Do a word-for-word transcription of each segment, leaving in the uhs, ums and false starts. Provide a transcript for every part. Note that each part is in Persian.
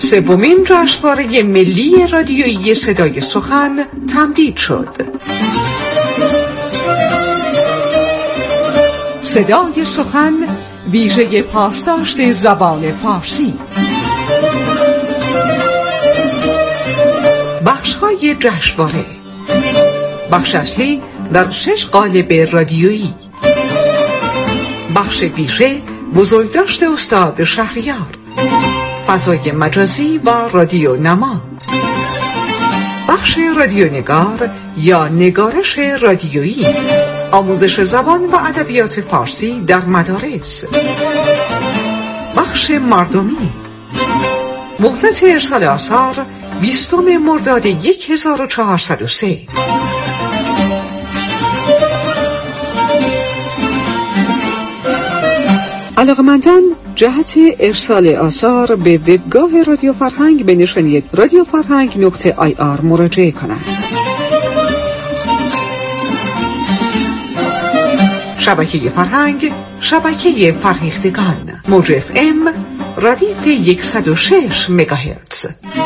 سومین جشنواره ملی رادیویی صدای سخن تمدید شد. صدای سخن ویژه پاسداشت زبان فارسی. بخش‌های جشنواره: بخش اصلی در شش قالب رادیویی. بخش ویژه بزرگداشت استاد شهریار، فضای مجازی و رادیو نما. بخش رادیونگار یا نگارش رادیویی، آموزش زبان و ادبیات فارسی در مدارس. بخش مردمی، مهلت ارسال آثار بیستم مرداد هزار و چهارصد و سه. علاقمندان جهت ارسال آثار به وبگاه رادیو فرهنگ به نشانی رادیو فرهنگ نقطه آی آر مراجعه کنند. شبکه فرهنگ، شبکه فرهیختگان، موج اف ام، ردیف صد و شش مگاهرتز.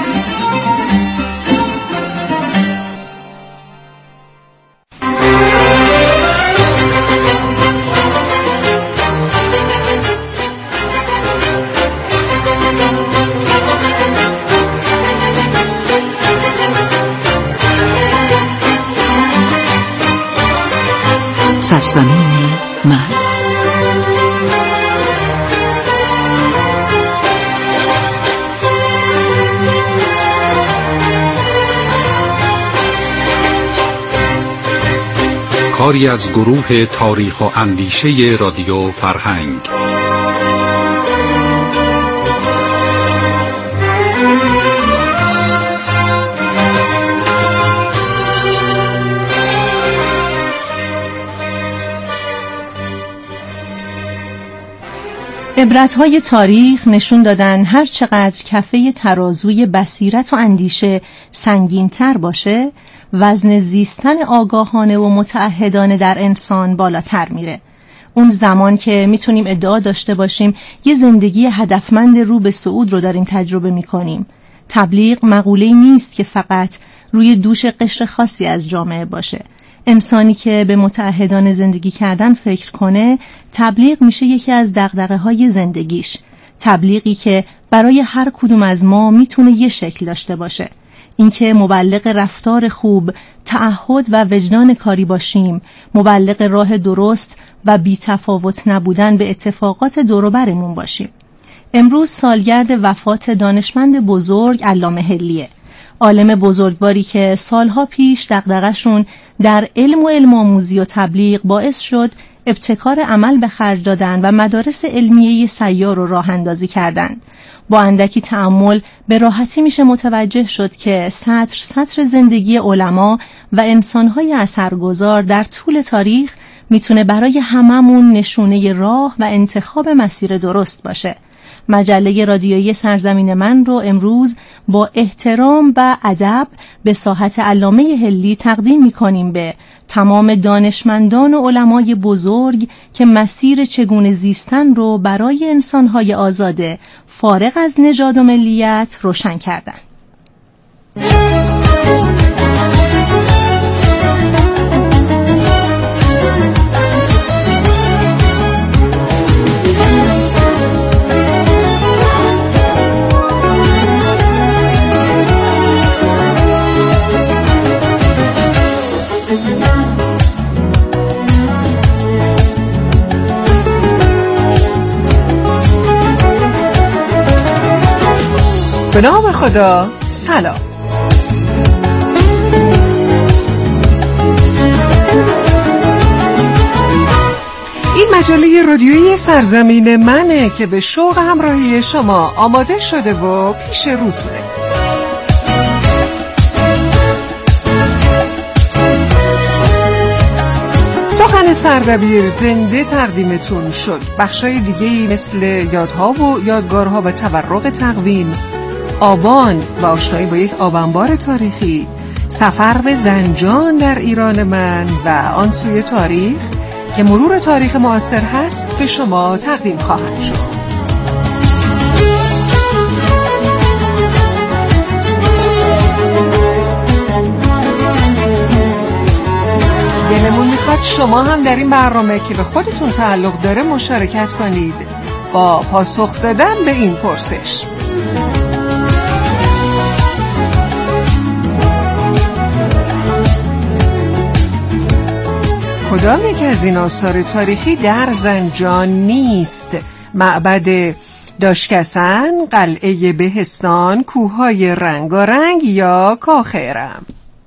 سرزمین من. کاری از گروه تاریخ و اندیشه رادیو فرهنگ. عبرت‌های تاریخ نشون دادن هر چقدر کفه ترازوی بصیرت و اندیشه سنگین‌تر باشه، وزن زیستن آگاهانه و متعهدانه در انسان بالاتر میره. اون زمان که میتونیم ادعا داشته باشیم یه زندگی هدفمند رو به صعود رو داریم تجربه میکنیم. تبلیغ مقوله‌ای نیست که فقط روی دوش قشر خاصی از جامعه باشه. انسانی که به متعهدانه زندگی کردن فکر کنه، تبلیغ میشه یکی از دغدغه‌های زندگیش. تبلیغی که برای هر کدوم از ما میتونه یه شکل داشته باشه. اینکه مبلغ رفتار خوب، تعهد و وجدان کاری باشیم، مبلغ راه درست و بی تفاوت نبودن به اتفاقات دور و برمون باشیم. امروز سالگرد وفات دانشمند بزرگ علامه حلیه. عالم بزرگواری که سالها پیش دغدغه‌شون در علم و علم آموزی و تبلیغ باعث شد ابتکار عمل به خرج دادن و مدارس علمیه سیار رو راه اندازی کردن. با اندکی تأمل به راحتی میشه متوجه شد که سطر سطر زندگی علما و انسانهای اثرگذار در طول تاریخ میتونه برای هممون نشونه راه و انتخاب مسیر درست باشه. مجله رادیویی سرزمین من رو امروز با احترام و ادب به ساحت علامه حلی تقدیم می‌کنیم به تمام دانشمندان و علمای بزرگ که مسیر چگونه زیستن رو برای انسان‌های آزاده فارغ از نژاد و ملیت روشن کردند. به نام خدا. سلام. این مجله رادیویی سرزمین منه که به شوق همراهی شما آماده شده و پیش روتونه. سخن سردبیر زنده تقدیمتون شد. بخشای دیگه‌ای مثل یادها و یادگارها و تورق تقویم، آوان و آشنایی با یک آبانبار تاریخی، سفر به زنجان در ایران من و آن سوی تاریخ که مرور تاریخ معاصر هست به شما تقدیم خواهد شد. دلمون میخواد شما هم در این برنامه که به خودتون تعلق داره مشارکت کنید با پاسخ دادن به این پرسش. کدام یک از این آثار تاریخی در زنجان نیست؟ معبد داشکسن، قلعه بهستان، کوههای رنگارنگ یا کاخ ارم؟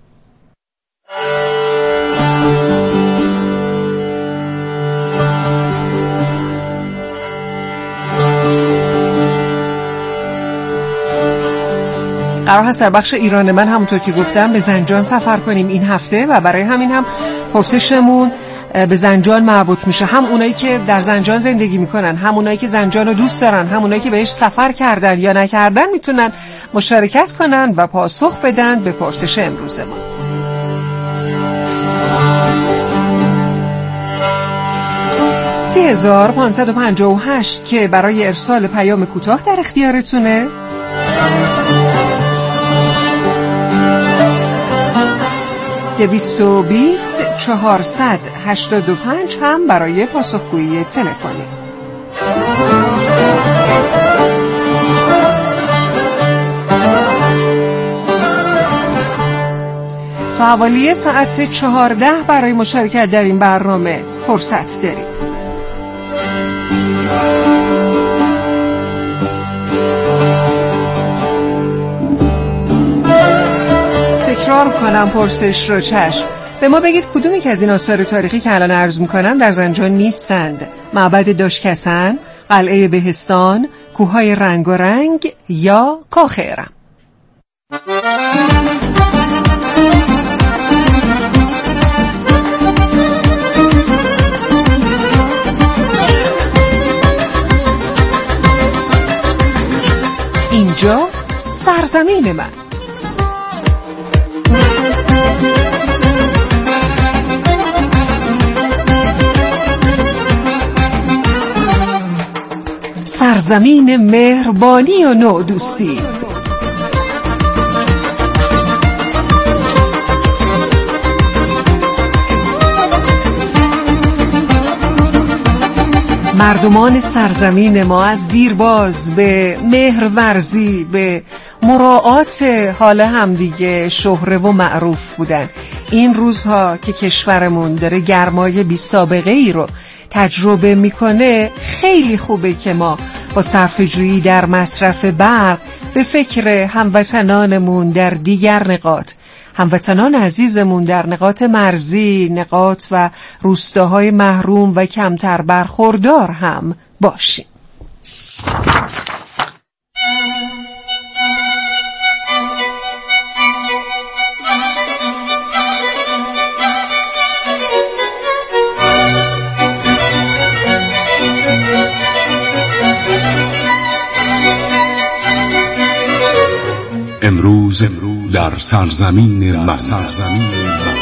قرار هست در بخش ایران من همونطور که گفتم به زنجان سفر کنیم این هفته و برای همین هم پرسشمون به زنجان مربوط میشه. هم اونایی که در زنجان زندگی میکنن، هم اونایی که زنجان رو دوست دارن، هم اونایی که بهش سفر کردن یا نکردن میتونن مشارکت کنن و پاسخ بدن به پرسش امروز ما. سی هزار پانصد و پنجاه و هشت که برای ارسال پیام کوتاه در اختیارتونه. دویست و بیست چهارصد هشتاد و پنج هم برای پاسخگویی تلفنی. تا حوالی ساعت چهارده برای مشارکت در این برنامه فرصت دارید. تکرار کنم پرسش رو. چشم، به ما بگید کدومی که از این آثار تاریخی که الان عرض میکنم در زنجان نیستند؟ معبد داشکسن، قلعه بهستان، کوههای رنگارنگ یا کاخ ارم؟ اینجا سرزمین من. سرزمین مهربانی و نودوستی. مردمان سرزمین ما از دیرباز به مهرورزی، به مراعات حال همدیگه شهره و معروف بودن. این روزها که کشورمون داره گرمای بی سابقه ای رو تجربه میکنه، خیلی خوبه که ما با صرفه‌جویی در مصرف برق به فکر هموطنانمون در دیگر نقاط، هموطنان عزیزمون در نقاط مرزی، نقاط و روستاهای محروم و کمتر برخوردار هم باشیم. امروز در سرزمین من. سرزمین من.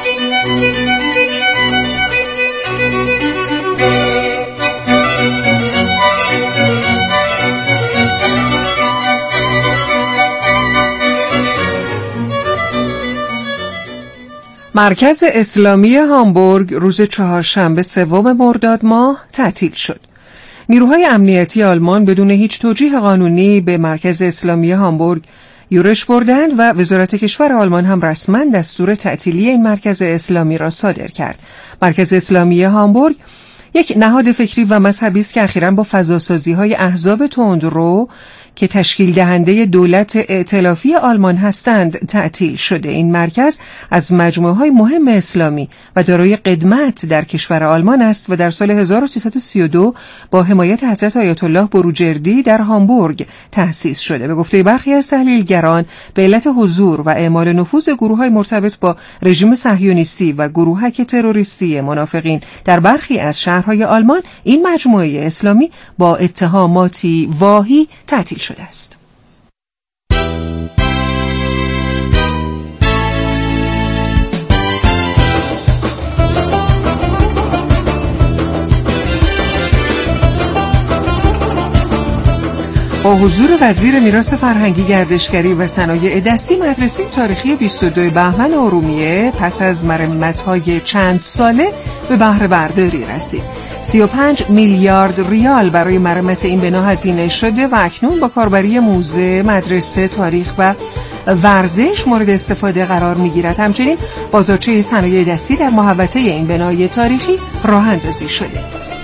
مرکز اسلامی هامبورگ روز چهارشنبه سوم مرداد ماه تعطیل شد. نیروهای امنیتی آلمان بدون هیچ توجیه قانونی به مرکز اسلامی هامبورگ یورش بردند و وزارت کشور آلمان هم رسما دستور تعطیلی این مرکز اسلامی را صادر کرد. مرکز اسلامی هامبورگ یک نهاد فکری و مذهبی است که اخیراً با فضاسازی‌های احزاب تندرو که تشکیل دهنده دولت ائتلافی آلمان هستند تعطیل شده. این مرکز از مجموعه‌های مهم اسلامی و دارای قدمت در کشور آلمان است و در سال هزار و سیصد و سی و دو با حمایت حضرت آیت الله بروجردی در هامبورگ تأسیس شده. به گفته برخی از تحلیلگران به علت حضور و اعمال نفوذ گروه‌های مرتبط با رژیم صهیونیستی و گروهک تروریستی منافقین در برخی از شهرهای آلمان، این مجموعه اسلامی با اتهاماتی واهی تعطیل شده است. با حضور وزیر میراث فرهنگی، گردشگری و صنایع دستی، مدرسه تاریخی بیست و دو بهمن ارومیه پس از مرمت‌های چند ساله به بهره برداری رسید. سی و پنج میلیارد ریال برای مرمت این بنا هزینه شده و اکنون با کاربری موزه، مدرسه، تاریخ و ورزش مورد استفاده قرار می‌گیرد. همچنین بازارچه صنایع دستی در محوطه این بنای تاریخی راه اندازی شده.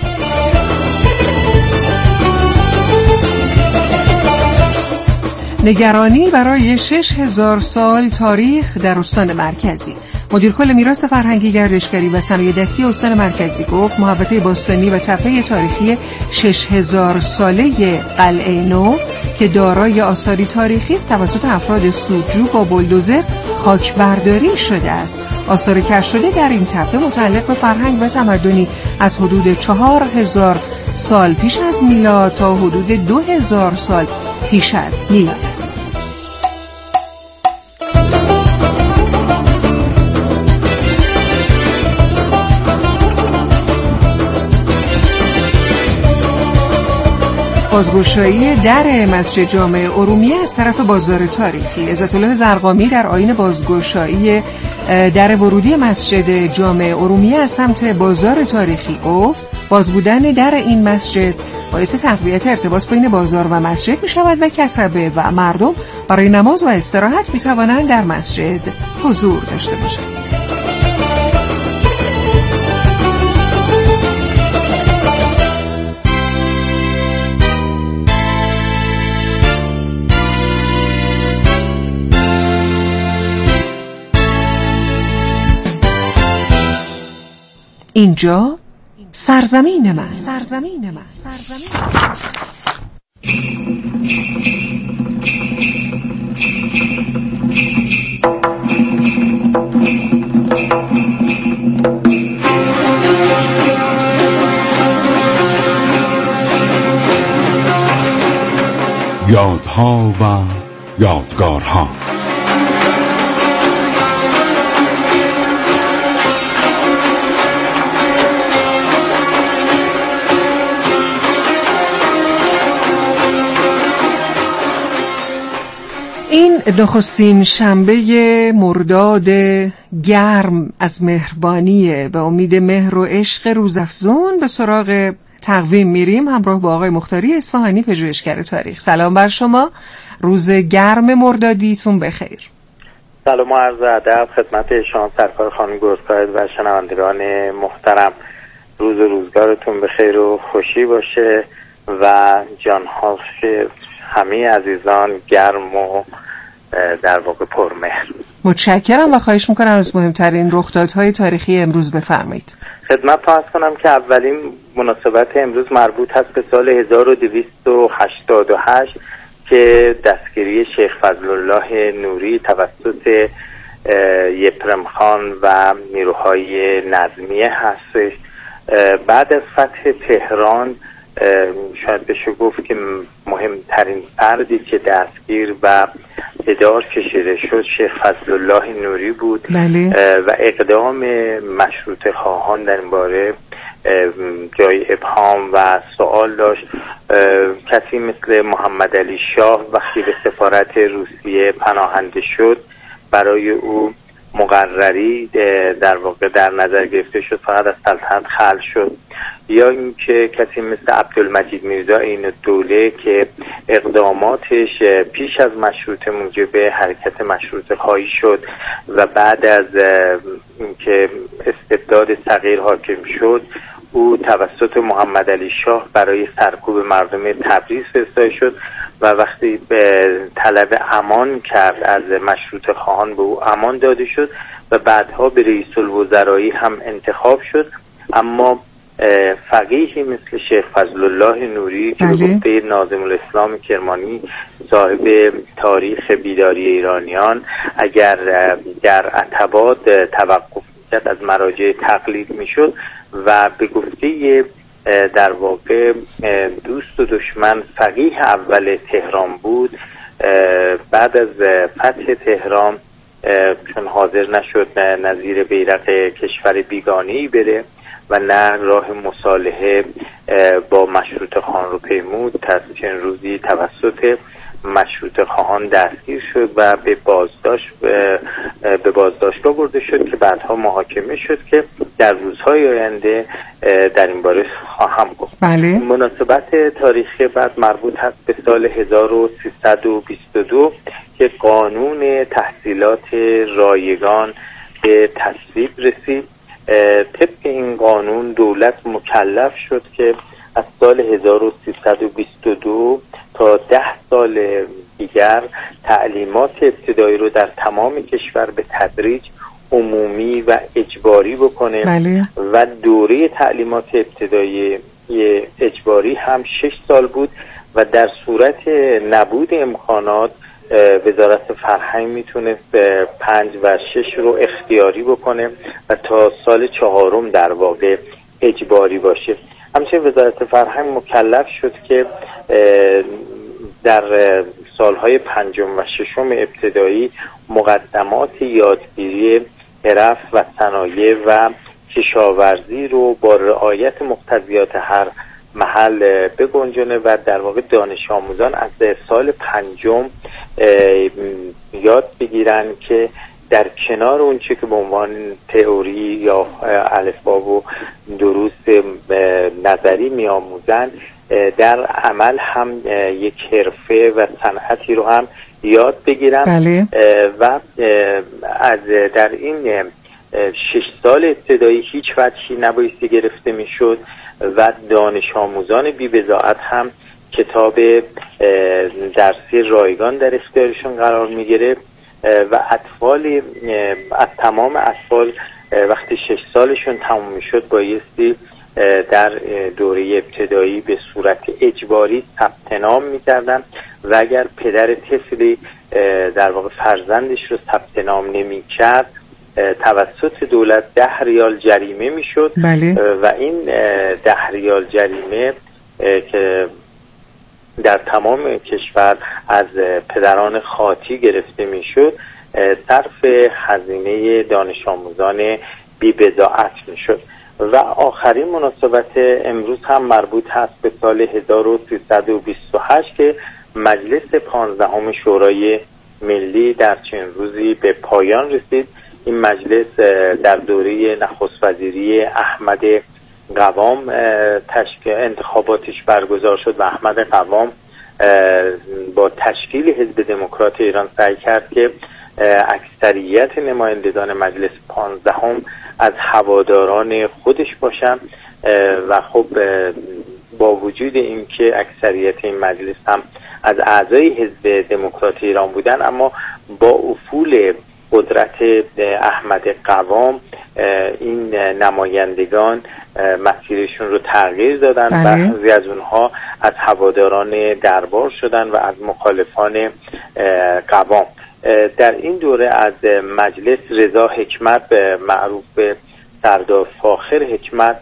نگرانی برای شش هزار سال تاریخ در استان مرکزی. مدیر کل میراث فرهنگی، گردشگری و صنایع دستی استان مرکزی گفت محوطه باستانی و تپه تاریخی شش هزار ساله قلعه نو که دارای آثاری تاریخی است توسط افراد سودجو با بولدوزر خاک برداری شده است. آثار کشف شده در این تپه متعلق به فرهنگ و تمدنی از حدود چهار هزار سال پیش از میلاد تا حدود دو هزار سال پیش از میلاد است. بازگشایی در مسجد جامع ارومیه از طرف بازار تاریخی. عزت الله زرقامی در آیین بازگشایی در ورودی مسجد جامع ارومیه از سمت بازار تاریخی گفت باز بودن در این مسجد باعث تقویت ارتباط بین بازار و مسجد می شود و کسبه و مردم برای نماز و استراحت می توانند در مسجد حضور داشته باشند. اینجا سرزمین من، سرزمین من، سرزمین من. یادها و یادگارها. این نخستین شنبه مرداد گرم از مهربانی به امید مهر و عشق روزافزون به سراغ تقویم میریم همراه با آقای مختاری اصفهانی، پژوهشگر تاریخ. سلام بر شما، روز گرم مردادیتون بخیر. سلام و عرض ادب خدمت شما سرکار خانم گرساید و شنوندگان محترم. روز و روزگارتون بخیر و خوشی باشه و جانها همه عزیزان گرم و در واقع پرمهر. متشکرم و خواهش میکنم از مهمترین رخدادهای تاریخی امروز بفرمایید. خدمت فرض کنم که اولین مناسبت امروز مربوط هست به سال هزار و دویست و هشتاد و هشت که دستگیری شیخ فضلالله نوری توسط یپرم خان و نیروهای نظمیه هستش. بعد از فتح تهران شاید بشه گفت که مهمترین فردی که دستگیر و ادار کشیده شد شیخ فضلالله نوری بود. بله. و اقدام مشروطه خواهان در این باره جای ابهام و سوال داشت. کسی مثل محمد علی شاه وقتی به سفارت روسیه پناهنده شد برای او مقرری در واقع در نظر گرفته شد، فقط از سلطنت خلع شد. یا اینکه کسی مثل عبدالمجید میرزا عین‌الدوله که اقداماتش پیش از مشروطه موجب حرکت مشروطه خواهی شد و بعد از اینکه استبداد صغیر حاکم شد او توسط محمد علی شاه برای سرکوب مردم تبریز فرستاده شد و وقتی به طلب امان کرد از مشروطه خواهان به او امان داده شد و بعدها به رئیس الوزرایی هم انتخاب شد. اما فقیهی مثل شیخ فضلالله نوری که به گفته ناظم الاسلام کرمانی صاحب تاریخ بیداری ایرانیان اگر در عتبات توقف می‌کرد از مراجع تقلید میشد و به گفته در واقع دوست و دشمن فقیه اول تهران بود، بعد از فتح تهران چون حاضر نشد نظیر بیرق کشور بیگانه‌ای بره و نه راه مصالحه با مشروطه خان رو پیمود تا چند روزی توسط مشروطه خواهان دستگیر شد و به بازداشت به بازداشتگاه برده شد که بعدها محاکمه شد که در روزهای آینده در این باره خواهم گفت. بله. مناسبت تاریخی بعد مربوط هست به سال هزار و سیصد و بیست و دو که قانون تحصیلات رایگان به تصویب رسید. طبق این قانون دولت مکلف شد که از سال هزار و سیصد و بیست و دو تا ده سال دیگر تعلیمات ابتدایی رو در تمام کشور به تدریج عمومی و اجباری بکنه. بله. و دوره تعلیمات ابتدایی اجباری هم شش سال بود و در صورت نبود امکانات وزارت فرهنگ میتونست پنج و شش رو اختیاری بکنه و تا سال چهارم در واقع اجباری باشه. همچنین وزارت فرهنگ مکلف شد که در سالهای پنجم و ششم ابتدایی مقدمات یادگیری حرف و صنایع و کشاورزی رو با رعایت مقتضیات هر محل بگنجونه و در واقع دانش آموزان از سال پنجم یاد بگیرن که در کنار اون چه که به عنوان تئوری یا الفبا و دروس نظری می آموزن در عمل هم یک حرفه و صنعتی رو هم یاد بگیرن. بله. و از در این شش سال ابتدایی هیچ وجهی نبایستی گرفته می شد و دانش آموزان بی بضاعت هم کتاب درسی رایگان در اختیارشون قرار می گرفت و اطفال از تمام اطفال وقتی شش سالشون تموم می شد بایستی در دوره ابتدایی به صورت اجباری ثبت نام می کردن و اگر پدر طفلی در واقع فرزندش رو ثبت نام نمی کرد توسط دولت ده ریال جریمه می شد. بله. و این ده ریال جریمه که در تمام کشور از پدران خاطی گرفته می شد صرف هزینه دانش آموزان بی بضاعت می شد. و آخرین مناسبت امروز هم مربوط هست به سال هزار و سیصد و بیست و هشت که مجلس پانزدهم شورای ملی در چند روزی به پایان رسید. این مجلس در دوره نخست وزیری احمد قوام تشکیل انتخاباتش برگزار شد و احمد قوام با تشکیل حزب دموکرات ایران سعی کرد که اکثریت نمایندگان مجلس پانزدهم از هواداران خودش باشن و خب با وجود اینکه اکثریت این مجلس هم از اعضای حزب دموکرات ایران بودن اما با افول قدرت احمد قوام این نمایندگان مسیرشون رو تغییر دادن. بله. و بعضی از اونها از هواداران دربار شدن و از مخالفان قوام. در این دوره از مجلس رضا حکمت معروف به سردار فاخر حکمت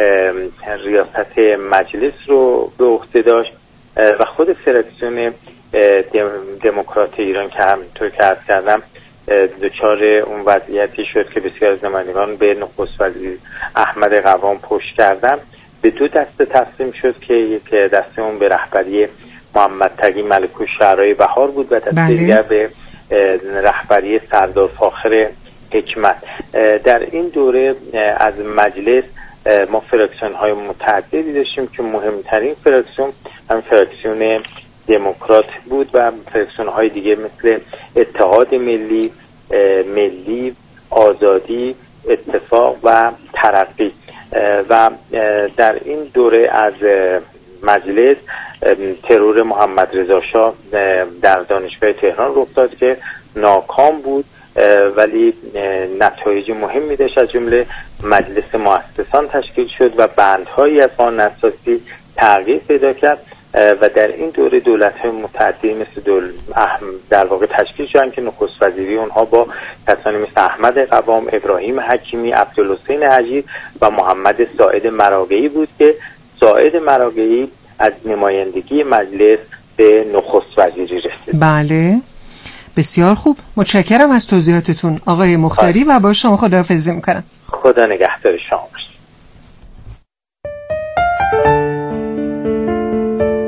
ریاست مجلس رو به عهده داشت و خود فراکسیون دموکرات ایران که همینطور که عرض کردم دچار اون وضعیتی شد که بسیار از نمایندگان به نخست وزیر احمد قوام پشت کردن به دو دسته تقسیم شد که یک دسته اون به رهبری محمد تقی ملک‌الشعرای بهار بود و دسته دیگر به رهبری سردار فاخر حکمت. در این دوره از مجلس ما فراکسیون های متعددی داشتیم که مهمترین فراکسیون هم فراکسیون دموکرات بود و فراکسیون های دیگه مثل اتحاد ملی، ملی، آزادی، اتفاق و ترقی. و در این دوره از مجلس ترور محمد رضا شاه در دانشگاه تهران رخ داد که ناکام بود ولی نتایج مهمی داشت. از جمله مجلس مؤسسان تشکیل شد و بندهایی از قانون اساسی تغییر پیدا کرد و در این دوره دولت‌های متعددی مثل دول در واقع تشکیل شدن که نخست وزیری اونها با کسانی مثل احمد قوام، ابراهیم حکیمی، عبدالحسین حجیر و محمد ساعد مراغه‌ای بود که ساعد مراغه‌ای از نمایندگی مجلس به نخست وزیری رسید. بله، بسیار خوب. متشکرم از توضیحاتتون آقای مختاری و با شما خداحافظی میکنم. خدا نگهدار شما باشه.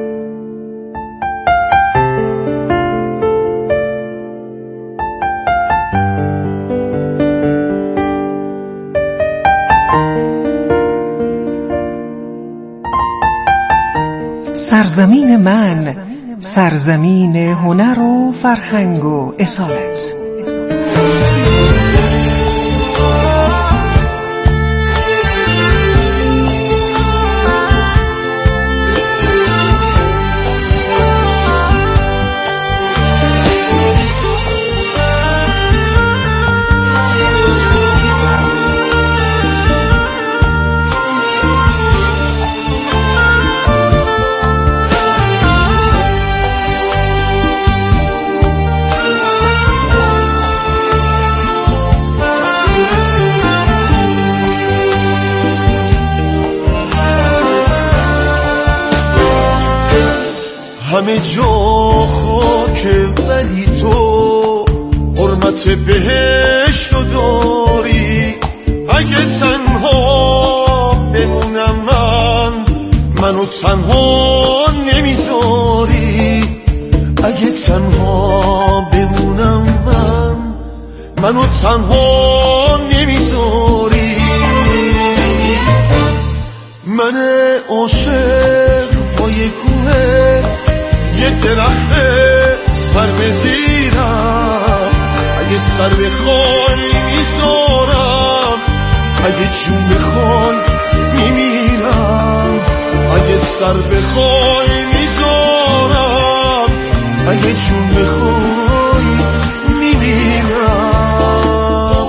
سرزمین من، سرزمین هنر و فرهنگ و اصالت. همه جا خاکه ولی تو حرمت بهشت رو داری. اگه تنها بمونم من، منو تنها نمیذاری. اگه تنها بمونم من، منو تنها نمیذاری. من عاشق با یه کوهت، یه درخت سر بزیرم. اگه سر بخوای میذارم، اگه جون بخوای میمیرم. اگه سر بخوای میذارم، اگه جون بخوای میمیرم.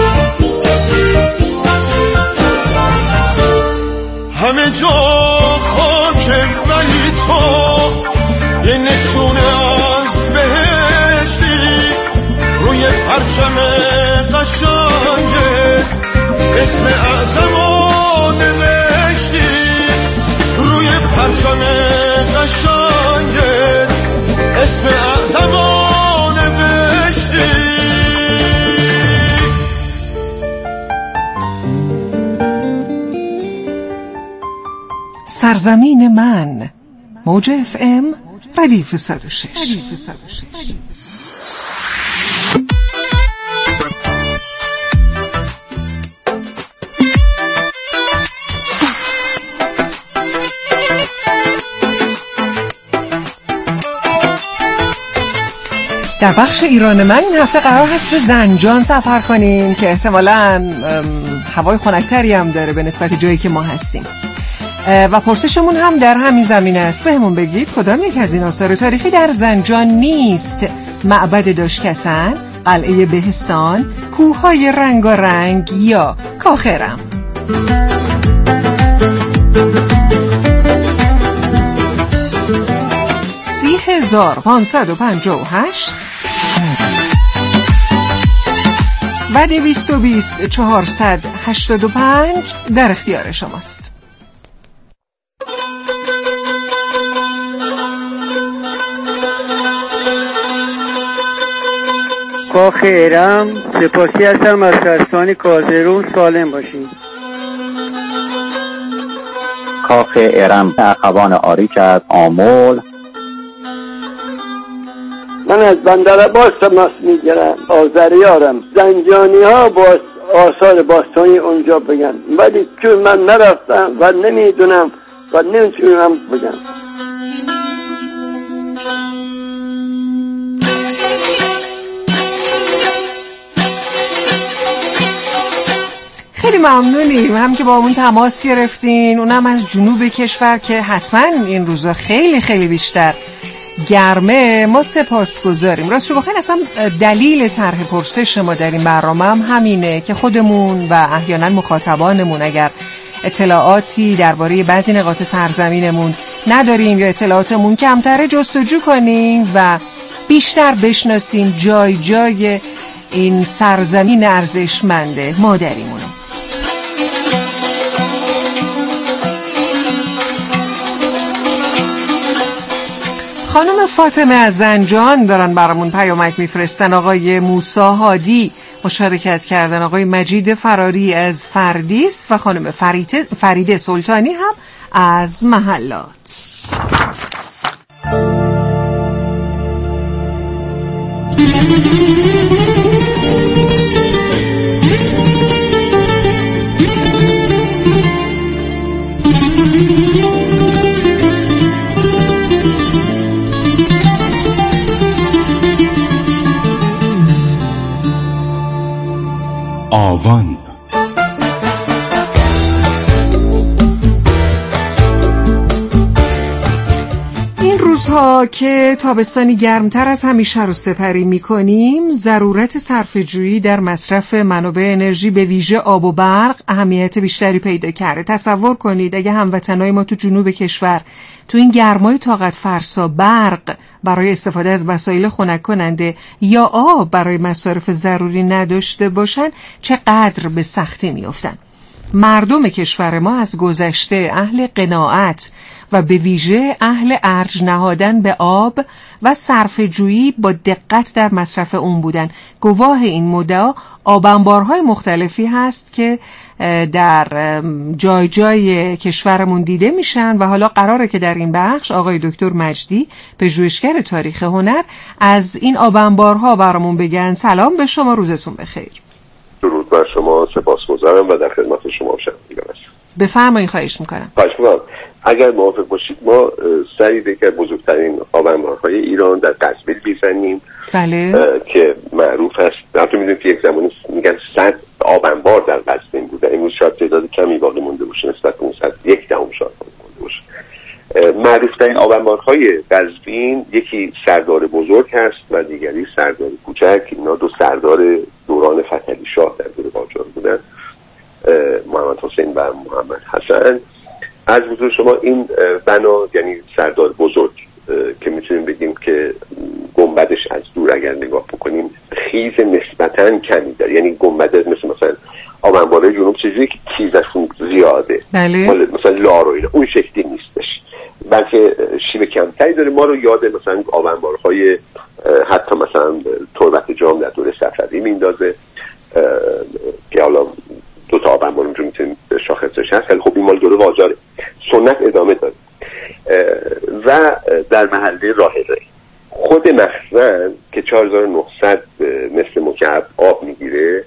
همه جا خاکه ولی تو یه نشونه از بهشتی. روی پرچم قشنگه اسم اعظمو نوشتی. روی پرچم قشنگه اسم اعظمو نوشتی. سرزمین من، موج اف ام ردیف صد و شش. در بخش ایران من این هفته قرار هست به زنجان سفر کنیم که احتمالاً هوای خنک‌تری هم داره به نسبت جایی که ما هستیم و پرسشمون هم در همین زمینه است. بهمون بگید کدام یک از این آثار تاریخی در زنجان نیست؟ معبد داشکسن، قلعه بهستان، کوههای رنگارنگ یا کاخرم؟ سی هزار پانصد و پنجاه و هشت و دویست و بیست چهارصد هشتاد و پنج در اختیار شماست. کاخ ارم، سپاسی هستم از شهرستان کازرون. سالم باشین. کاخ ارم، اخوان آریک از آمول. من از بندرعباس تماس میگیرم، آذریارم. زنجانی ها با آثار باستانی اونجا بگن، ولی چون من نرفتم و نمیدونم و نمیتونم بگم. خیلی ممنونیم هم که با همون تماس گرفتین، اونم از جنوب کشور که حتما این روزا خیلی خیلی بیشتر گرمه. ما سپاسگزاریم. راست رو بخواین اصلا دلیل طرح پرسش ما در این برنامه هم همینه که خودمون و احیانا مخاطبانمون اگر اطلاعاتی درباره بعضی نقاط سرزمینمون نداریم یا اطلاعاتمون کمتره، جستجو کنیم و بیشتر بشناسیم جای جای این سرزمین ارزشمند مادریمونو. خانم فاطمه از زنجان دارن برامون پیامک میفرستن. آقای موسی هادی مشارکت کردن، آقای مجید فراری از فردیس و خانم فریده, فریده سلطانی هم از محلات. آوان. این روزها که تابستانی گرمتر از همیشه رو سپری می‌کنیم، ضرورت صرفه‌جویی در مصرف منابع انرژی به ویژه آب و برق اهمیت بیشتری پیدا کرده. تصور کنید اگه هموطنای ما تو جنوب کشور تو این گرمای طاقت فرسا برق برای استفاده از وسایل خنک کننده یا آب برای مصارف ضروری نداشته باشن، چقدر به سختی میافتن. مردم کشور ما از گذشته اهل قناعت و به ویژه اهل ارج نهادن به آب و صرفه‌جویی با دقت در مصرف اون بودن. گواه این مدعا آبانبارهای مختلفی هست که در جای جای کشورمون دیده میشن و حالا قراره که در این بخش آقای دکتر مجدی، پژوهشگر تاریخ هنر، از این آبانبارها برامون بگن. سلام به شما، روزتون بخیر. درود بر شما، سپاسگزارم و در خدمت شما شما هستم. بفرمایید. خواهش میکنم. خواهش میکنم. اگر موافق باشید ما سری به که بزرگترین آبانبارهای ایران در قزوین بزنیم. بله. که معروف است. البته میدونید که یک زمانی میگن صد آبانبار در قزوین بوده. امروز شاید تعداد کمی باقی مونده باشه نسبت به اون صد یک دهم شاید مونده باشه. معروفترین آبانبارهای قزوین یکی سردار بزرگ هست و دیگری سردار کوچک. اینا دو سردار دوران فتحعلی شاه در دوره قاجار بودن، محمد حسین و محمد حسن. از حضور شما این بنا، یعنی سردار بزرگ که میتونیم بگیم که گنبدش از دور اگر نگاه بکنیم خیز نسبتاً کمی داره، یعنی گنبدش مثل مثلا آبانبارهای جنوب چیزی که خیزشون زیاده، بله. مثلا لارو اینا اون شکلی نیستش، بلکه شیب کمتری داره. ما رو یاد مثلا آبانبارهای حتی مثلا تربت جام در دوره صفوی میندازه که حالا دو تا آبانبار اونجا میتونیم شاخصش هست. خب این مال دوره قاجاره. سنت ادامه داره و در محله راهره خود مخزن که چهار هزار و نهصد مثل مکعب آب میگیره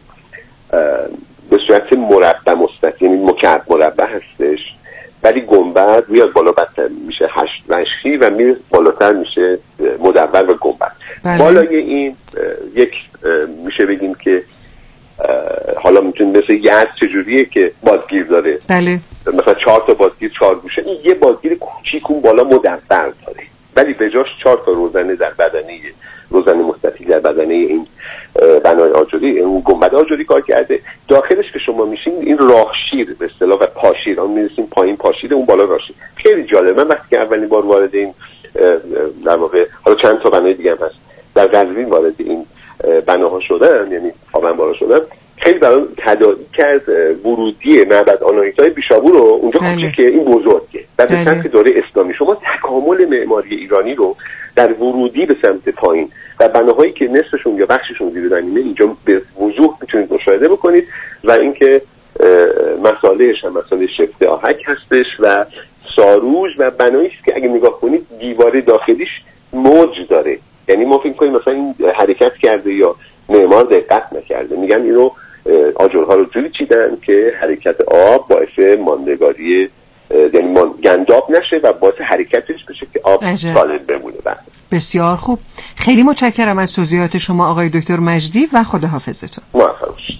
به صورت مربع مستطیل، یعنی مکعب مربع هستش، ولی گنبد میاد بالا، بدتر میشه هشت مشخی و میره بالاتر میشه مدور و گنبد. بله. بالای این یک میشه بگیم که حالا میتونیم مثل یه چجوریه که بادگیر داره. بله. مثلا چهار تا بادگیر چهار گوشه، این یه بادگیر کوچیک اون بالا مدور داره، ولی به جاش چهار تا روزنه در بدنه روزنه مستطیل در بدنه این بنای آجری، اون گنبد آجری کار کرده. داخلش که شما میشین این راهشیر به اصطلاح و پاشیر، اون میرسیم پایین پاشیر، اون بالا راهشیر. خیلی جالبه. من وقتی که اولین بار وارد این در واقع حالا چند تا بنای دیگه هم هست در قزوین وارد این بناها شدم، یعنی آبانبارا شدم، خیلی برام تداعی کرد ورودی معبد آناهیتای بیشابور رو اونجا کوچیکه که این بزرگه و به سمت دوره اسلامی شما تکامل معماری ایرانی رو در ورودی به سمت پایین و بناهایی که نصفشون یا بخششون زیر زمینه اینجا به وضوح میتونید مشاهده بکنید و اینکه مسالهش هم مساله شفت آهک هستش و ساروج و بنایی است که اگه نگاه کنید دیوار داخلیش موج داره، یعنی ما فکر کنیم مثلا این حرکت کرده یا معمار دقت نکرده. میگن اینو آجرها رو جوری چیدن که حرکت آب باعث ماندگاری، یعنی مان گنداب نشه و باعث حرکتش بشه که آب سالم بمونه. بعد بسیار خوب. خیلی متشکرم از توضیحات شما آقای دکتر مجدی و خداحافظتون. موفق باشید.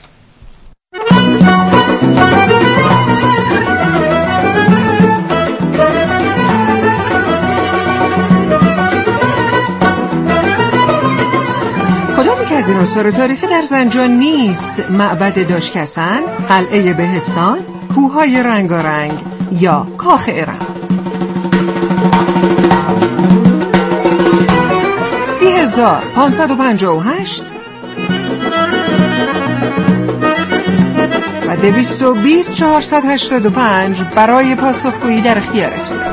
از این آثار تاریخی در زنجان نیست؟ معبد داشکسن، قلعه بهستان، کوههای رنگارنگ یا کاخ ارم. سی هزار پانصد و پنجاه و هشت و دویست و بیست چهارصد و هشتاد و پنج برای پاسخگویی در اختیارتون.